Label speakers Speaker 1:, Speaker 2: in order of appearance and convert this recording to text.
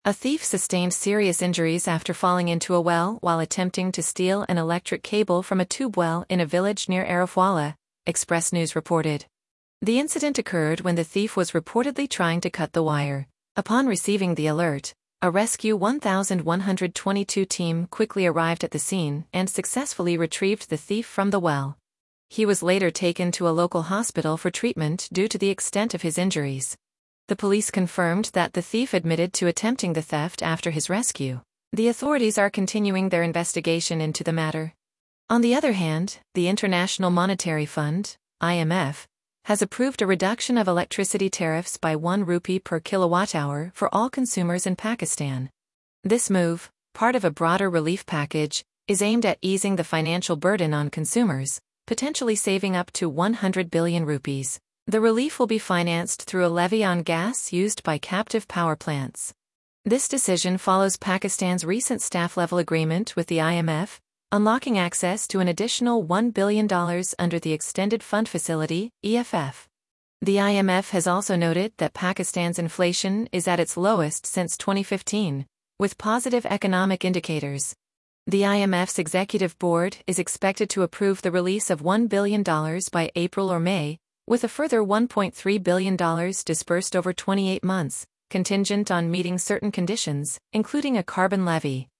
Speaker 1: A thief sustained serious injuries after falling into a well while attempting to steal an electric cable from a tube well in a village near Arifwala, Express News reported. The incident occurred when the thief was reportedly trying to cut the wire. Upon receiving the alert, a Rescue 1122 team quickly arrived at the scene and successfully retrieved the thief from the well. He was later taken to a local hospital for treatment due to the extent of his injuries. The police confirmed that the thief admitted to attempting the theft after his rescue. The authorities are continuing their investigation into the matter. On the other hand, the International Monetary Fund, IMF, has approved a reduction of electricity tariffs by 1 rupee per kilowatt-hour for all consumers in Pakistan. This move, part of a broader relief package, is aimed at easing the financial burden on consumers, potentially saving up to 100 billion rupees. The relief will be financed through a levy on gas used by captive power plants. This decision follows Pakistan's recent staff-level agreement with the IMF, unlocking access to an additional $1 billion under the Extended Fund Facility, EFF. The IMF has also noted that Pakistan's inflation is at its lowest since 2015, with positive economic indicators. The IMF's executive board is expected to approve the release of $1 billion by April or May, with a further $1.3 billion dispersed over 28 months, contingent on meeting certain conditions, including a carbon levy.